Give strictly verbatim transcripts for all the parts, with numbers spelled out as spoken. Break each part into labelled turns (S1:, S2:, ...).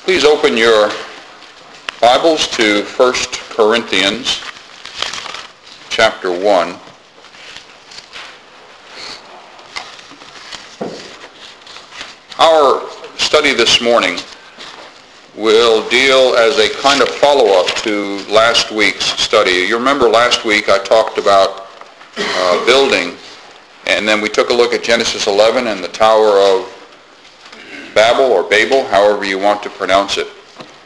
S1: Please open your Bibles to First Corinthians chapter one. Our study this morning will deal as a kind of follow-up to last week's study. You remember last week I talked about uh, building, and then we took a look at Genesis eleven and the Tower of Babel or Babel, however you want to pronounce it.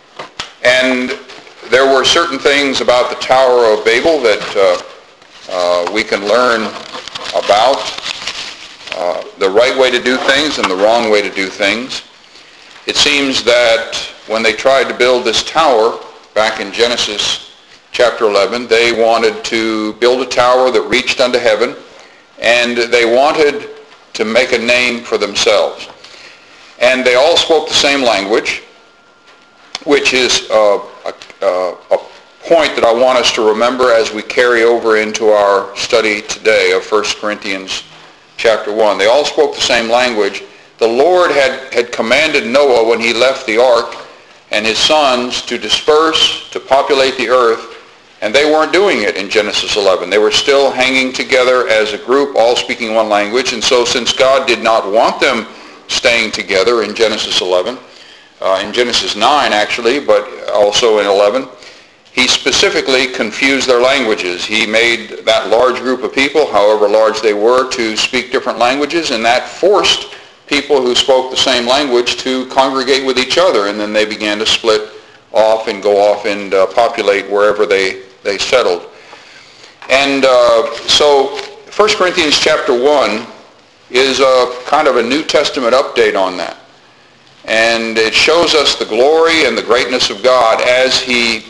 S1: And there were certain things about the Tower of Babel that uh, uh, we can learn about uh, the right way to do things and the wrong way to do things. It seems that when they tried to build this tower back in Genesis chapter eleven, they wanted to build a tower that reached unto heaven, and they wanted to make a name for themselves. And they all spoke the same language, which is uh, a, a point that I want us to remember as we carry over into our study today of First Corinthians chapter one. They all spoke the same language. The Lord had, had commanded Noah when he left the ark and his sons to disperse, to populate the earth, and they weren't doing it in Genesis eleven. They were still hanging together as a group, all speaking one language. And so since God did not want them staying together in Genesis eleven, uh, in Genesis nine actually, but also in eleven, he specifically confused their languages. He made that large group of people, however large they were, to speak different languages, and that forced people who spoke the same language to congregate with each other, and then they began to split off and go off and uh, populate wherever they, they settled. And uh, so First Corinthians chapter one is a kind of a New Testament update on that. And it shows us the glory and the greatness of God as he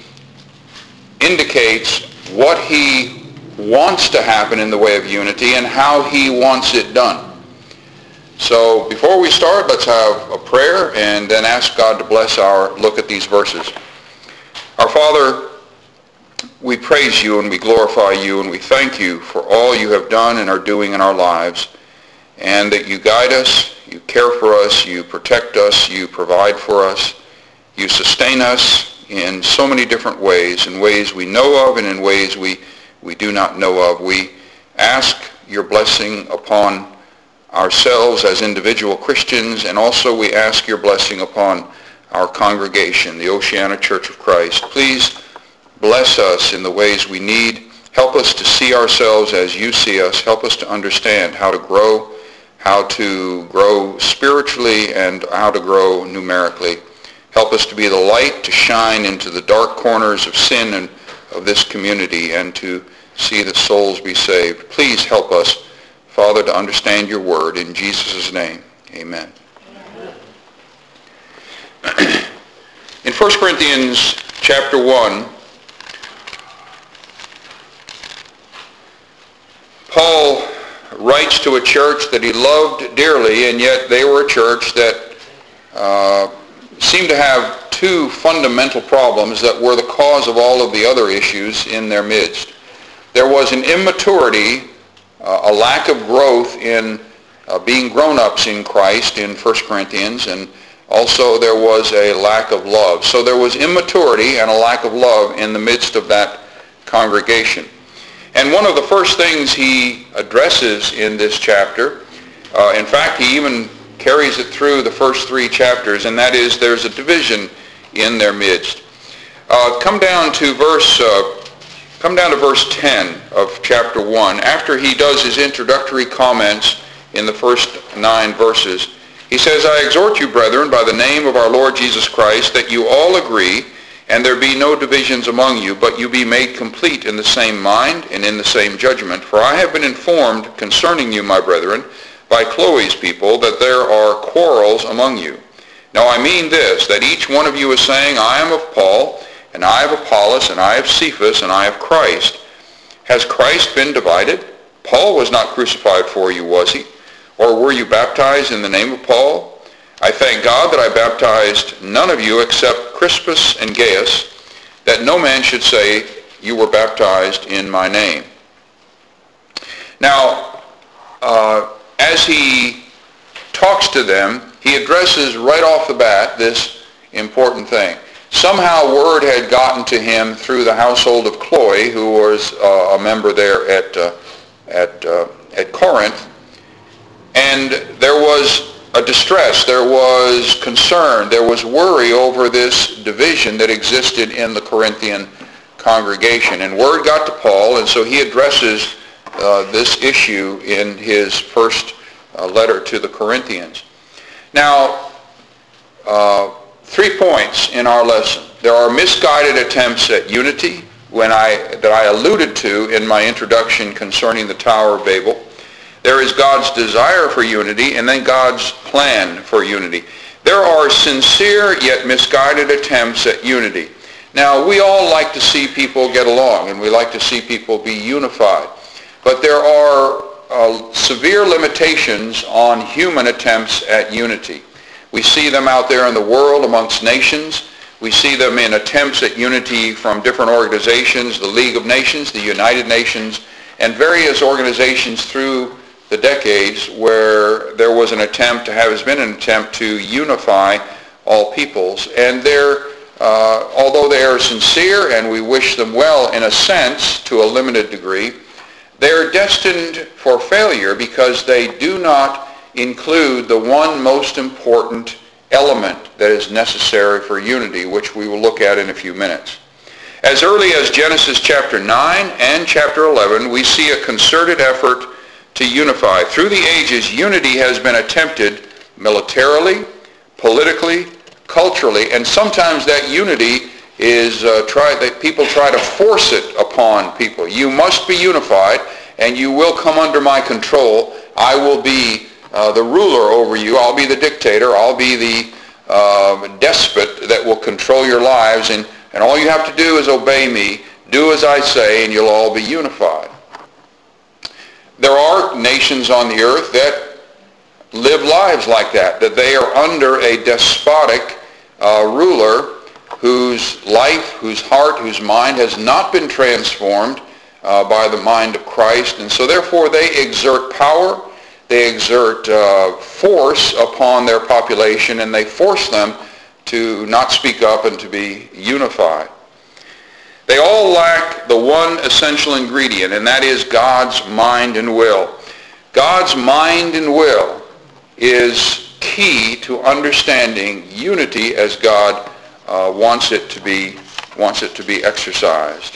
S1: indicates what he wants to happen in the way of unity and how he wants it done. So before we start, let's have a prayer and then ask God to bless our look at these verses. Our Father, we praise you and we glorify you and we thank you for all you have done and are doing in our lives, and that you guide us, you care for us, you protect us, you provide for us, you sustain us in so many different ways, in ways we know of and in ways we, we do not know of. We ask your blessing upon ourselves as individual Christians, and also we ask your blessing upon our congregation, the Oceana Church of Christ. Please bless us in the ways we need. Help us to see ourselves as you see us. Help us to understand how to grow, how to grow spiritually, and how to grow numerically. Help us to be the light to shine into the dark corners of sin and of this community, and to see the souls be saved. Please help us, Father, to understand your word. In Jesus' name, amen. Amen. In First Corinthians chapter one, Paul writes to a church that he loved dearly, and yet they were a church that uh, seemed to have two fundamental problems that were the cause of all of the other issues in their midst. There was an immaturity, uh, a lack of growth in uh, being grown-ups in Christ in First Corinthians, and also there was a lack of love. So there was immaturity and a lack of love in the midst of that congregation. And one of the first things he addresses in this chapter, uh, in fact, he even carries it through the first three chapters, and that is there's a division in their midst. Uh, come down to verse, uh, come down to verse ten of chapter one. After he does his introductory comments in the first nine verses, he says, "I exhort you, brethren, by the name of our Lord Jesus Christ, that you all agree, and there be no divisions among you, but you be made complete in the same mind and in the same judgment. For I have been informed concerning you, my brethren, by Chloe's people, that there are quarrels among you. Now I mean this, that each one of you is saying, I am of Paul, and I of Apollos, and I of Cephas, and I of Christ. Has Christ been divided? Paul was not crucified for you, was he? Or were you baptized in the name of Paul? I thank God that I baptized none of you except Crispus and Gaius, that no man should say, you were baptized in my name." Now, uh, as he talks to them, he addresses right off the bat this important thing. Somehow word had gotten to him through the household of Chloe, who was uh, a member there at, uh, at, uh, at Corinth, and there was a distress, there was concern, there was worry over this division that existed in the Corinthian congregation. And word got to Paul, and so he addresses uh, this issue in his first uh, letter to the Corinthians. Now, uh, three points in our lesson. There are misguided attempts at unity when I, that I alluded to in my introduction concerning the Tower of Babel. There is God's desire for unity, and then God's plan for unity. There are sincere yet misguided attempts at unity. Now, we all like to see people get along, and we like to see people be unified. But there are uh, severe limitations on human attempts at unity. We see them out there in the world amongst nations. We see them in attempts at unity from different organizations, the League of Nations, the United Nations, and various organizations through the decades where there was an attempt to have, has been an attempt to unify all peoples. And they're, uh, although they are sincere and we wish them well in a sense to a limited degree, they're destined for failure because they do not include the one most important element that is necessary for unity, which we will look at in a few minutes. As early as Genesis chapter nine and chapter eleven, we see a concerted effort to unify. Through the ages, unity has been attempted militarily, politically, culturally, and sometimes that unity is uh, try that people try to force it upon people. You must be unified, and you will come under my control. I will be uh, the ruler over you. I'll be the dictator. I'll be the uh, despot that will control your lives, and, and all you have to do is obey me. Do as I say, and you'll all be unified. There are nations on the earth that live lives like that, that they are under a despotic uh, ruler whose life, whose heart, whose mind has not been transformed uh, by the mind of Christ. And so therefore they exert power, they exert uh, force upon their population, and they force them to not speak up and to be unified. They all lack the one essential ingredient, and that is God's mind and will. God's mind and will is key to understanding unity as God uh, wants it to be, wants it to be exercised.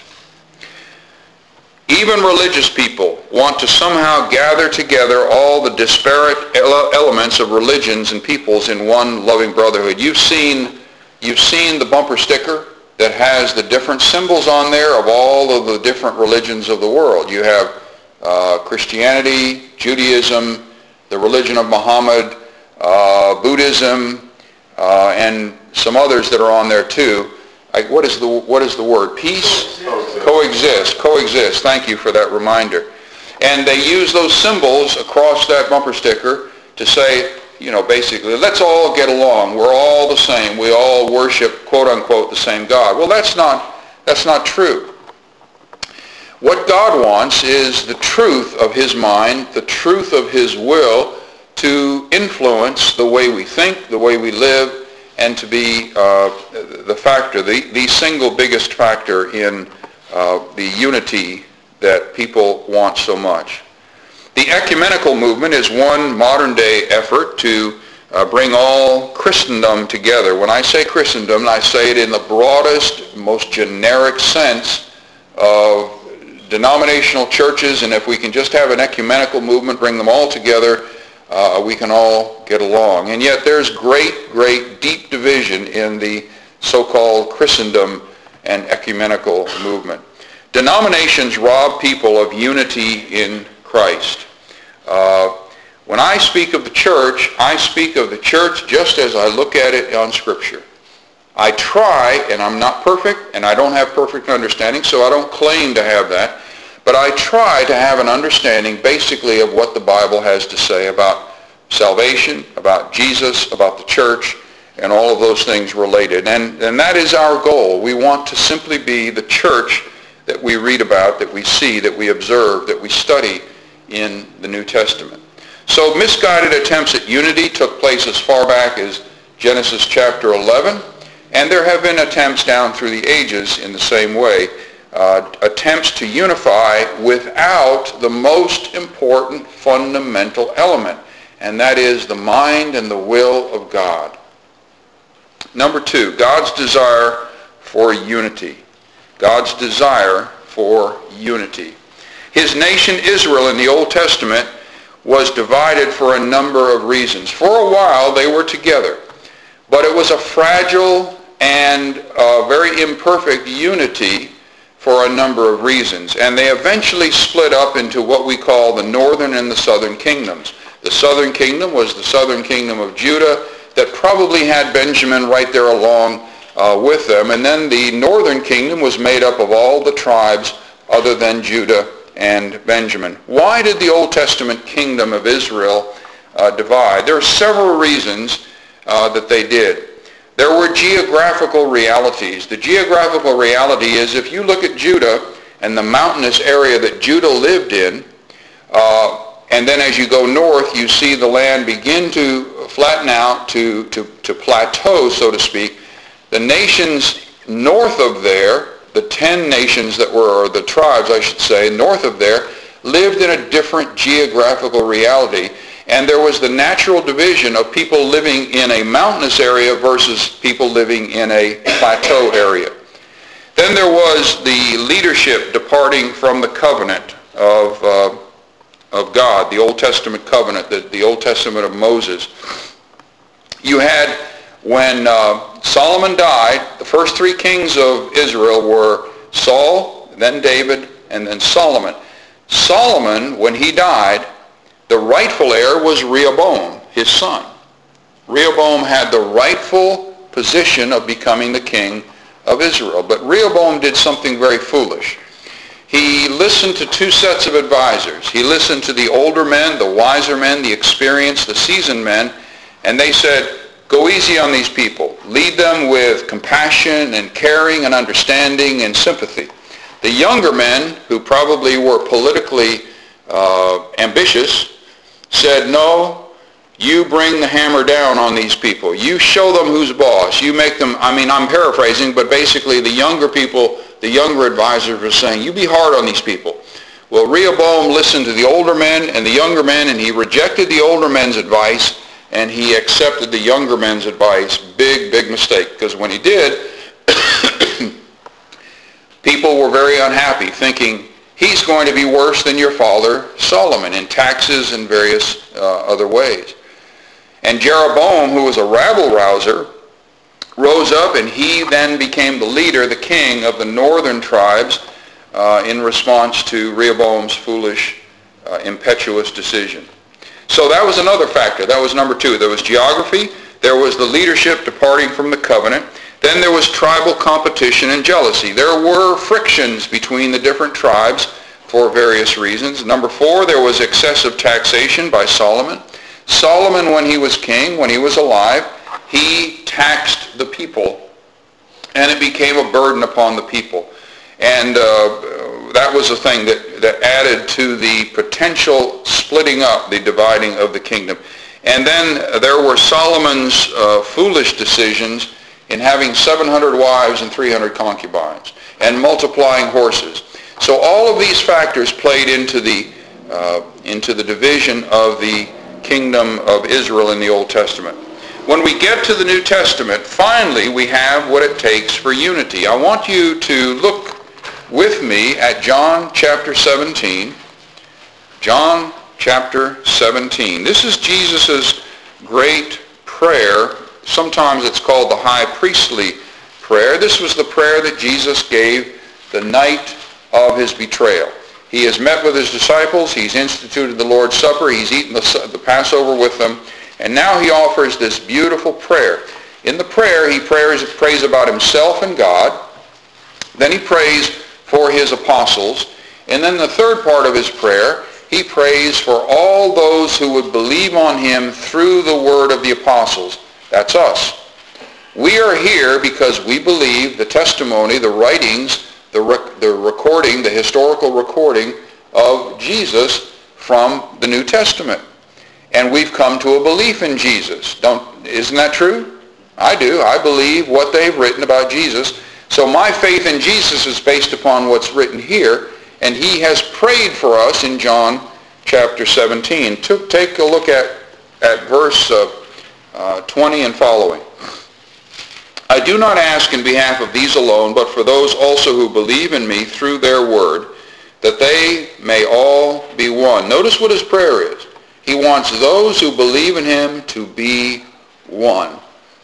S1: Even religious people want to somehow gather together all the disparate ele- elements of religions and peoples in one loving brotherhood. You've seen, you've seen the bumper sticker that has the different symbols on there of all of the different religions of the world. You have uh, Christianity, Judaism, the religion of Muhammad, uh, Buddhism, uh, and some others that are on there too. Like, what is the what is the word? Peace? Coexist. Coexist. Coexist. Thank you for that reminder. And they use those symbols across that bumper sticker to say, you know, basically, let's all get along. We're all the same. We all worship, quote unquote, the same God. Well, that's not, that's not true. What God wants is the truth of his mind, the truth of his will to influence the way we think, the way we live, and to be uh, the factor, the, the single biggest factor in uh, the unity that people want so much. The ecumenical movement is one modern-day effort to uh, bring all Christendom together. When I say Christendom, I say it in the broadest, most generic sense of denominational churches, and if we can just have an ecumenical movement, bring them all together, uh, we can all get along. And yet there's great, great, deep division in the so-called Christendom and ecumenical movement. Denominations rob people of unity in Christ. Uh, when I speak of the church, I speak of the church just as I look at it on Scripture. I try, and I'm not perfect, and I don't have perfect understanding, so I don't claim to have that, but I try to have an understanding basically of what the Bible has to say about salvation, about Jesus, about the church, and all of those things related. And, and that is our goal. We want to simply be the church that we read about, that we see, that we observe, that we study in the New Testament. So misguided attempts at unity took place as far back as Genesis chapter eleven. And there have been attempts down through the ages in the same way, uh, attempts to unify without the most important fundamental element, and that is the mind and the will of God. Number two, God's desire for unity. God's desire for unity. His nation Israel in the Old Testament was divided for a number of reasons. For a while they were together, but it was a fragile and uh, very imperfect unity for a number of reasons. And they eventually split up into what we call the northern and the southern kingdoms. The southern kingdom was the southern kingdom of Judah that probably had Benjamin right there along uh, with them. And then the northern kingdom was made up of all the tribes other than Judah and Benjamin. Why did the Old Testament kingdom of Israel uh, divide? There are several reasons uh, that they did. There were geographical realities. The geographical reality is if you look at Judah and the mountainous area that Judah lived in, uh, and then as you go north, you see the land begin to flatten out, to, to, to plateau, so to speak. The nations north of there, the ten nations that were, or the tribes, I should say, north of there, lived in a different geographical reality. And there was the natural division of people living in a mountainous area versus people living in a plateau area. Then there was the leadership departing from the covenant of, uh, of God, the Old Testament covenant, the, the Old Testament of Moses. You had, when uh, Solomon died, the first three kings of Israel were Saul, then David, and then Solomon. Solomon, when he died, the rightful heir was Rehoboam, his son. Rehoboam had the rightful position of becoming the king of Israel. But Rehoboam did something very foolish. He listened to two sets of advisors. He listened to the older men, the wiser men, the experienced, the seasoned men, and they said, go easy on these people. Lead them with compassion and caring and understanding and sympathy. The younger men, who probably were politically uh, ambitious, said, no, you bring the hammer down on these people. You show them who's boss. You make them, I mean, I'm paraphrasing, but basically the younger people, the younger advisors were saying, you be hard on these people. Well, Rehoboam listened to the older men and the younger men, and he rejected the older men's advice, and he accepted the younger men's advice. Big, big mistake, because when he did, people were very unhappy, thinking, he's going to be worse than your father Solomon in taxes and various uh, other ways. And Jeroboam, who was a rabble-rouser, rose up, and he then became the leader, the king of the northern tribes uh, in response to Rehoboam's foolish, uh, impetuous decision. So that was another factor. That was number two. There was geography. There was the leadership departing from the covenant. Then there was tribal competition and jealousy. There were frictions between the different tribes for various reasons. Number four, there was excessive taxation by Solomon. Solomon, when he was king, when he was alive, he taxed the people, and it became a burden upon the people. And uh, that was a thing that, that added to the potential splitting up, the dividing of the kingdom. And then there were Solomon's uh, foolish decisions in having seven hundred wives and three hundred concubines, and multiplying horses. So all of these factors played into the, uh, into the division of the kingdom of Israel in the Old Testament. When we get to the New Testament, finally we have what it takes for unity. I want you to look with me at John chapter seventeen. John chapter seventeen. This is Jesus' great prayer. Sometimes it's called the high priestly prayer. This was the prayer that Jesus gave the night of his betrayal. He has met with his disciples. He's instituted the Lord's Supper. He's eaten the, the Passover with them. And now he offers this beautiful prayer. In the prayer, he prays, prays about himself and God. Then he prays for his apostles. And then the third part of his prayer, he prays for all those who would believe on him through the word of the apostles. That's us. We are here because we believe the testimony, the writings, the, rec- the recording, the historical recording of Jesus from the New Testament. And we've come to a belief in Jesus. Don't, isn't that true? I do. I believe what they've written about Jesus. So my faith in Jesus is based upon what's written here, and he has prayed for us in John chapter seventeen. To, take a look at, at verse uh, uh, twenty and following. I do not ask in behalf of these alone, but for those also who believe in me through their word, that they may all be one. Notice what his prayer is. He wants those who believe in him to be one.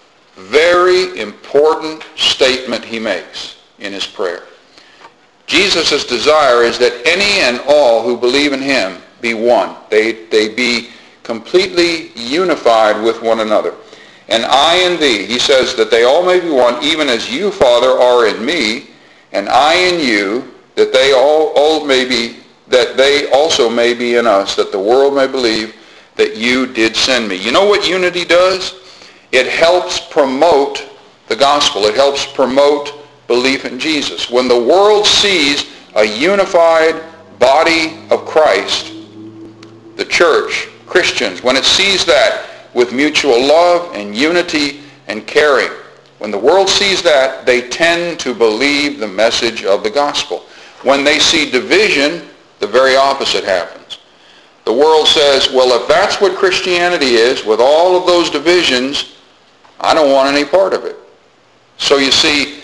S1: Very important statement he makes in his prayer. Jesus' desire is that any and all who believe in him be one. They, they be completely unified with one another. And I in thee, he says, that they all may be one, even as you, Father, are in me, and I in you, that they all, all may be, that they also may be in us, that the world may believe that you did send me. You know what unity does? It helps promote the gospel. It helps promote belief in Jesus. When the world sees a unified body of Christ, the church, Christians, when it sees that with mutual love and unity and caring, when the world sees that, they tend to believe the message of the gospel. When they see division, the very opposite happens. The world says, well, if that's what Christianity is, with all of those divisions, I don't want any part of it. So you see,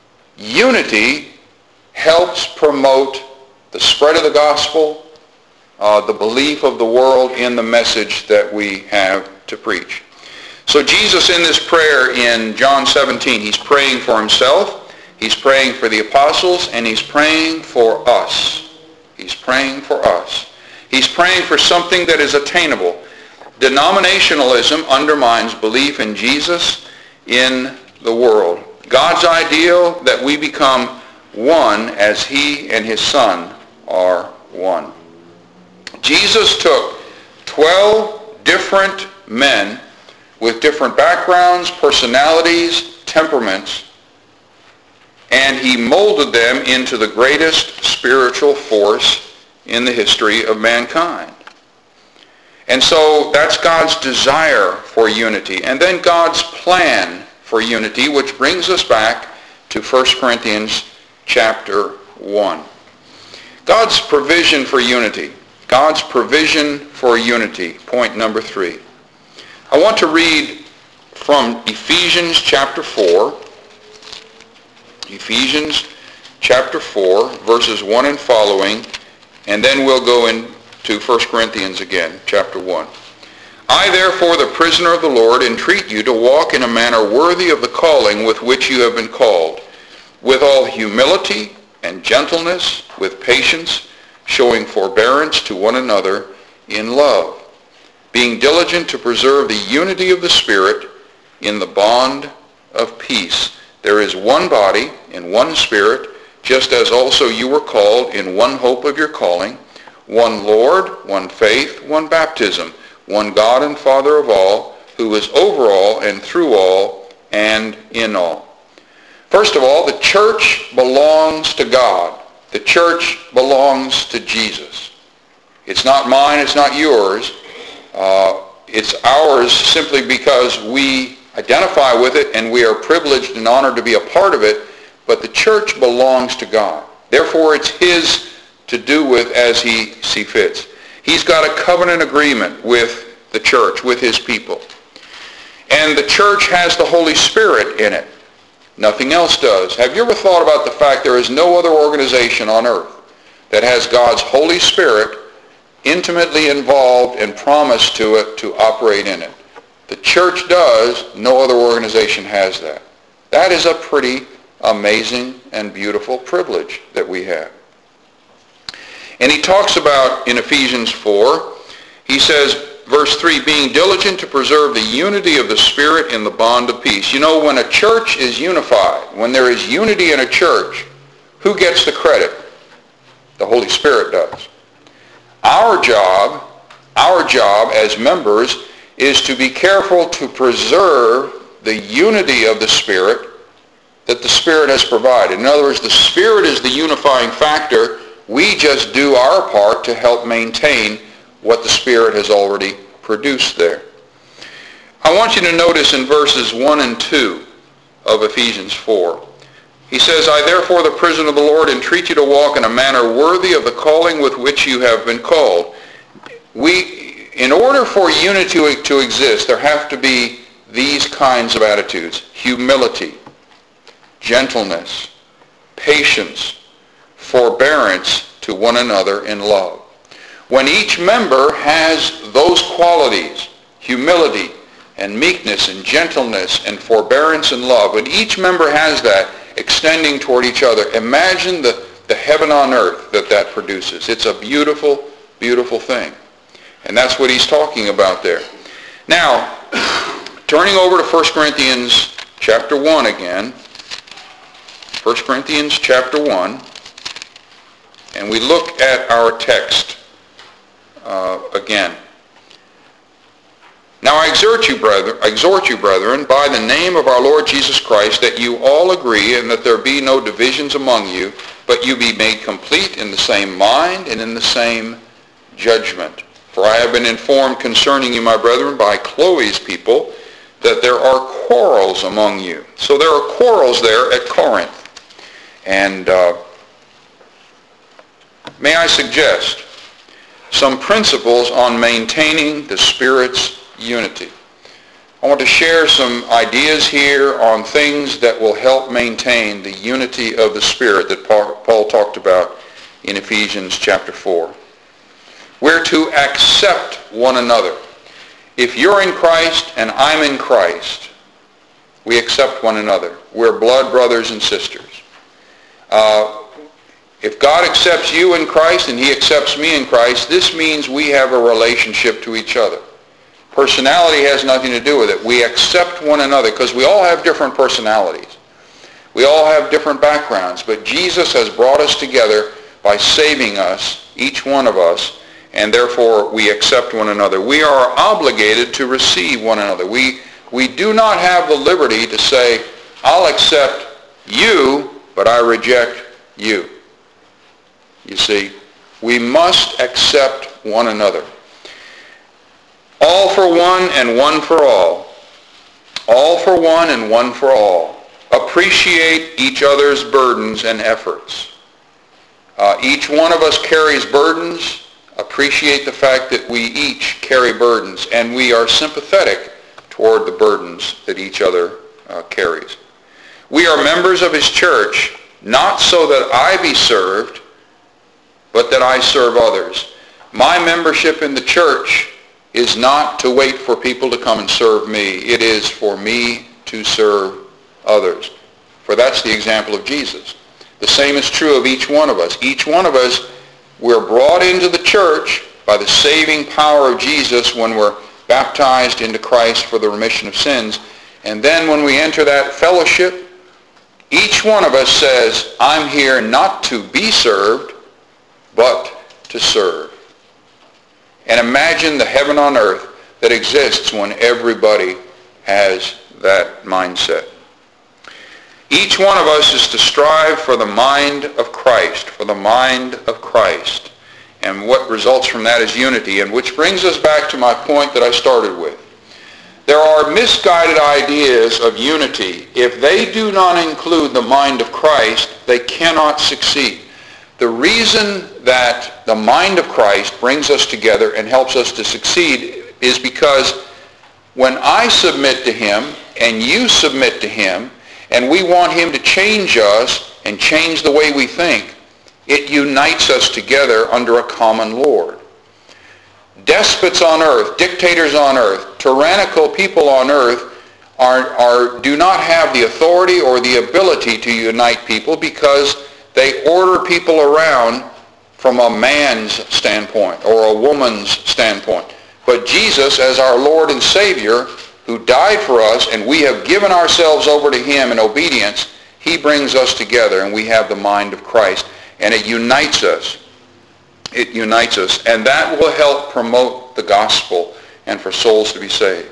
S1: unity helps promote the spread of the gospel, uh, the belief of the world in the message that we have to preach. So Jesus in this prayer in John seventeen, he's praying for himself, he's praying for the apostles, and he's praying for us. He's praying for us. He's praying for something that is attainable. Denominationalism undermines belief in Jesus in the world. God's ideal that we become one as he and his Son are one. Jesus took twelve different men with different backgrounds, personalities, temperaments, and he molded them into the greatest spiritual force in the history of mankind. And so that's God's desire for unity. And then God's plan for unity, which brings us back to First Corinthians chapter one. God's provision for unity. God's provision for unity. Point number three. I want to read from Ephesians chapter four. Ephesians chapter four, verses one and following, and then we'll go into First Corinthians again, chapter one. I, therefore, the prisoner of the Lord, entreat you to walk in a manner worthy of the calling with which you have been called, with all humility and gentleness, with patience, showing forbearance to one another in love, being diligent to preserve the unity of the Spirit in the bond of peace. There is one body and one Spirit, just as also you were called in one hope of your calling, one Lord, one faith, one baptism, one God and Father of all, who is over all and through all and in all. First of all, the church belongs to God. The church belongs to Jesus. It's not mine, it's not yours. Uh, it's ours simply because we identify with it and we are privileged and honored to be a part of it, but the church belongs to God. Therefore, it's his to do with as he see fits. He's got a covenant agreement with the church, with his people. And the church has the Holy Spirit in it. Nothing else does. Have you ever thought about the fact there is no other organization on earth that has God's Holy Spirit intimately involved and promised to it to operate in it? The church does. No other organization has that. That is a pretty amazing and beautiful privilege that we have. And he talks about in Ephesians four, he says, verse three, being diligent to preserve the unity of the Spirit in the bond of peace. You know, when a church is unified, when there is unity in a church, who gets the credit? The Holy Spirit does. Our job, our job as members is to be careful to preserve the unity of the Spirit that the Spirit has provided. In other words, the Spirit is the unifying factor. We just do our part to help maintain what the Spirit has already produced there. I want you to notice in verses one and two of Ephesians four. He says, I therefore, the prisoner of the Lord, entreat you to walk in a manner worthy of the calling with which you have been called. We, in order for unity to exist, there have to be these kinds of attitudes: humility, gentleness, patience, forbearance to one another in love. When each member has those qualities, humility and meekness and gentleness and forbearance and love, when each member has that extending toward each other, imagine the, the heaven on earth that that produces. It's a beautiful, beautiful thing. And that's what he's talking about there. Now, turning over to First Corinthians chapter one again. First Corinthians chapter one. And we look at our text uh, again. Now I exhort you, brethren, exhort you, brethren, by the name of our Lord Jesus Christ, that you all agree and that there be no divisions among you, but you be made complete in the same mind and in the same judgment. For I have been informed concerning you, my brethren, by Chloe's people, that there are quarrels among you. So there are quarrels there at Corinth. And uh, may I suggest some principles on maintaining the Spirit's unity. I want to share some ideas here on things that will help maintain the unity of the Spirit that Paul talked about in Ephesians chapter four. We're to accept one another. If you're in Christ and I'm in Christ, we accept one another. We're blood brothers and sisters. Uh, if God accepts you in Christ and he accepts me in Christ, this means we have a relationship to each other. Personality has nothing to do with it. We accept one another because we all have different personalities. We all have different backgrounds, but Jesus has brought us together by saving us, each one of us, and therefore we accept one another. We are obligated to receive one another. We, we do not have the liberty to say, I'll accept you, but I reject you. You see, we must accept one another. All for one and one for all. All for one and one for all. Appreciate each other's burdens and efforts. Uh, each one of us carries burdens. Appreciate the fact that we each carry burdens, and we are sympathetic toward the burdens that each other uh, carries. We are members of his church, not so that I be served, but that I serve others. My membership in the church is not to wait for people to come and serve me. It is for me to serve others. For that's the example of Jesus. The same is true of each one of us. Each one of us, we're brought into the church by the saving power of Jesus when we're baptized into Christ for the remission of sins. And then when we enter that fellowship, each one of us says, I'm here not to be served, but to serve. And imagine the heaven on earth that exists when everybody has that mindset. Each one of us is to strive for the mind of Christ, for the mind of Christ. And what results from that is unity, and which brings us back to my point that I started with. There are misguided ideas of unity. If they do not include the mind of Christ, they cannot succeed. The reason that the mind of Christ brings us together and helps us to succeed is because when I submit to him and you submit to him and we want him to change us and change the way we think, it unites us together under a common Lord. Despots on earth, dictators on earth, tyrannical people on earth are, are, do not have the authority or the ability to unite people because they order people around from a man's standpoint or a woman's standpoint. But Jesus, as our Lord and Savior, who died for us, and we have given ourselves over to him in obedience, he brings us together, and we have the mind of Christ. And it unites us. It unites us. And that will help promote the gospel and for souls to be saved.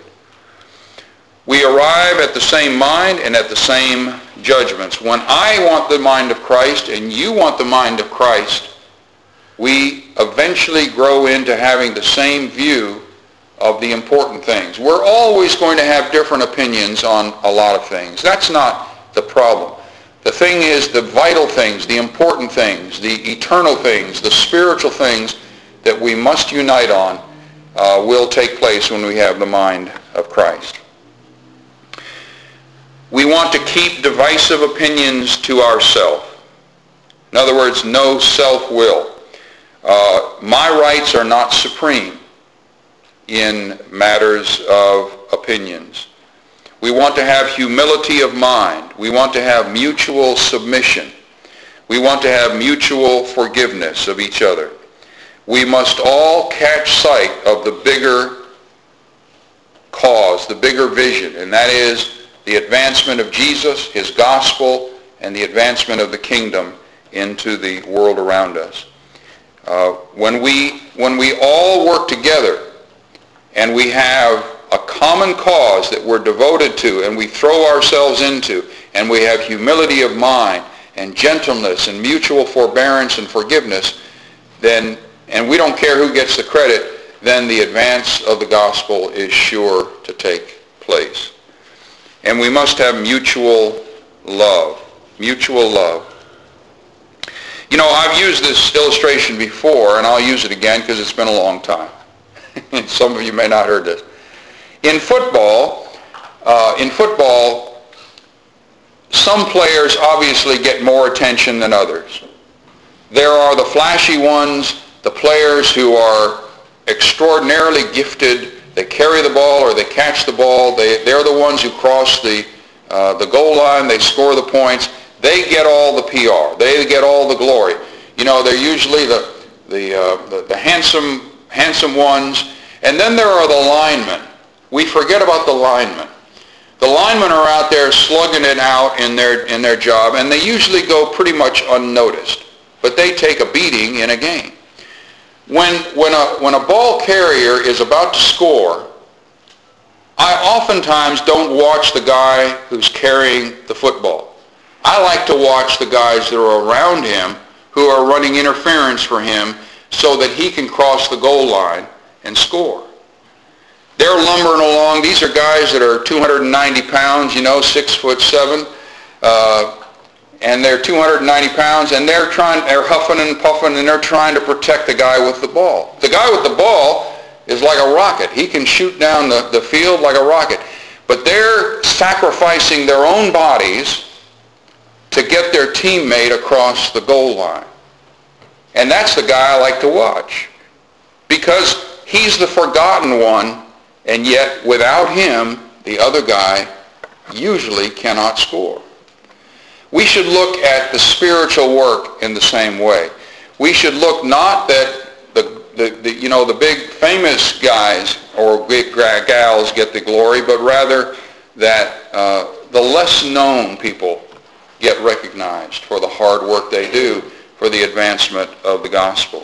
S1: We arrive at the same mind and at the same judgments. When I want the mind of Christ and you want the mind of Christ, we eventually grow into having the same view of the important things. We're always going to have different opinions on a lot of things. That's not the problem. The thing is, the vital things, the important things, the eternal things, the spiritual things that we must unite on uh, will take place when we have the mind of Christ. We want to keep divisive opinions to ourselves. In other words, no self-will. Uh, my rights are not supreme in matters of opinions. We want to have humility of mind. We want to have mutual submission. We want to have mutual forgiveness of each other. We must all catch sight of the bigger cause, the bigger vision, and that is the advancement of Jesus, his gospel, and the advancement of the kingdom into the world around us. Uh, when we, when we all work together and we have a common cause that we're devoted to and we throw ourselves into, and we have humility of mind and gentleness and mutual forbearance and forgiveness, then, and we don't care who gets the credit, then the advance of the gospel is sure to take place. And we must have mutual love, mutual love. You know, I've used this illustration before, and I'll use it again because it's been a long time. And some of you may not have heard this. In football, uh, in football, some players obviously get more attention than others. There are the flashy ones, the players who are extraordinarily gifted. They carry the ball or they catch the ball. They, they're the ones who cross the, uh, the goal line. They score the points. They get all the P R. They get all the glory. You know, they're usually the, the, uh, the, the handsome, handsome ones. And then there are the linemen. We forget about the linemen. The linemen are out there slugging it out in their, in their job, and they usually go pretty much unnoticed. But they take a beating in a game. When, when, a, when a ball carrier is about to score, I oftentimes don't watch the guy who's carrying the football. I like to watch the guys that are around him who are running interference for him so that he can cross the goal line and score. They're lumbering along. These are guys that are two hundred ninety pounds, you know, six foot seven. Uh, and they're two hundred ninety pounds, and they're trying, they're huffing and puffing, and they're trying to protect the guy with the ball. The guy with the ball is like a rocket. He can shoot down the, the field like a rocket. But they're sacrificing their own bodies to get their teammate across the goal line. And that's the guy I like to watch, because he's the forgotten one, and yet without him, the other guy usually cannot score. We should look at the spiritual work in the same way. We should look not that the, the, the you know, the big famous guys or big gals get the glory, but rather that uh, the less known people get recognized for the hard work they do for the advancement of the gospel.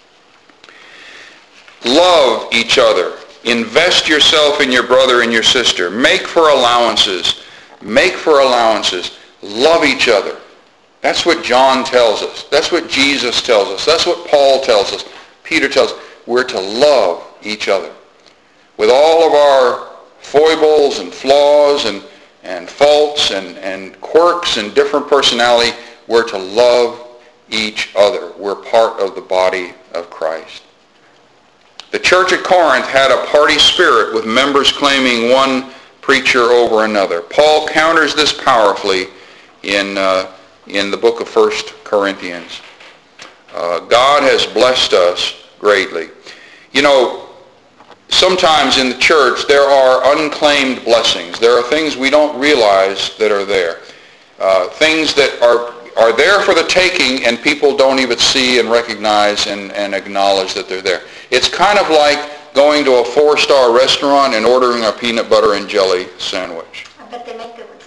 S1: Love each other. Invest yourself in your brother and your sister. Make for allowances. Make for allowances. Love each other. That's what John tells us. That's what Jesus tells us. That's what Paul tells us. Peter tells us. We're to love each other. With all of our foibles and flaws and, and faults and, and quirks and different personality, we're to love each other. We're part of the body of Christ. The church at Corinth had a party spirit with members claiming one preacher over another. Paul counters this powerfully in, uh, in the book of First Corinthians. Uh, God has blessed us greatly. You know, sometimes in the church there are unclaimed blessings. There are things we don't realize that are there. Uh, things that are, are there for the taking, and people don't even see and recognize and, and acknowledge that they're there. It's kind of like going to a four-star restaurant and ordering a peanut butter and jelly sandwich.
S2: I bet they make good ones.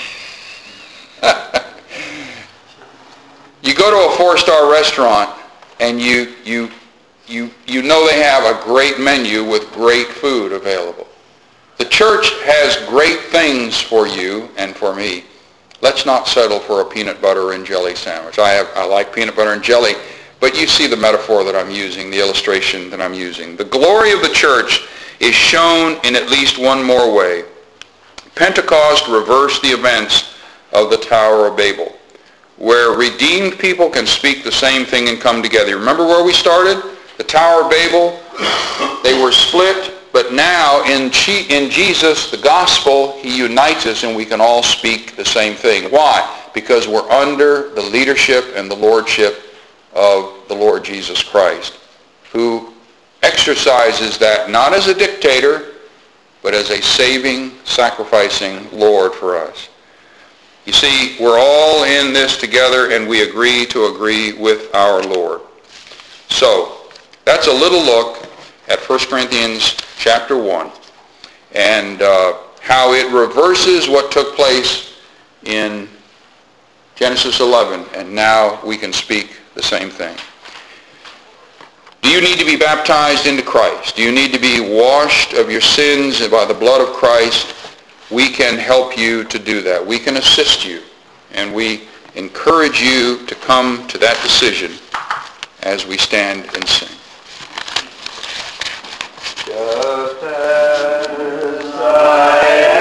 S1: You go to a four-star restaurant and you, you, you, you know they have a great menu with great food available. The church has great things for you and for me. Let's not settle for a peanut butter and jelly sandwich. I, have, I like peanut butter and jelly, but you see the metaphor that I'm using, the illustration that I'm using. The glory of the church is shown in at least one more way. Pentecost reversed the events of the Tower of Babel, where redeemed people can speak the same thing and come together. Remember where we started? The Tower of Babel, they were split, but now in in Jesus, the gospel, he unites us and we can all speak the same thing. Why? Because we're under the leadership and the lordship of the Lord Jesus Christ, who exercises that not as a dictator, but as a saving, sacrificing Lord for us. You see, we're all in this together and we agree to agree with our Lord. So, that's a little look at First Corinthians chapter one and uh, how it reverses what took place in Genesis eleven, and now we can speak the same thing. Do you need to be baptized into Christ? Do you need to be washed of your sins by the blood of Christ? We can help you to do that. We can assist you, and we encourage you to come to that decision as we stand and sing.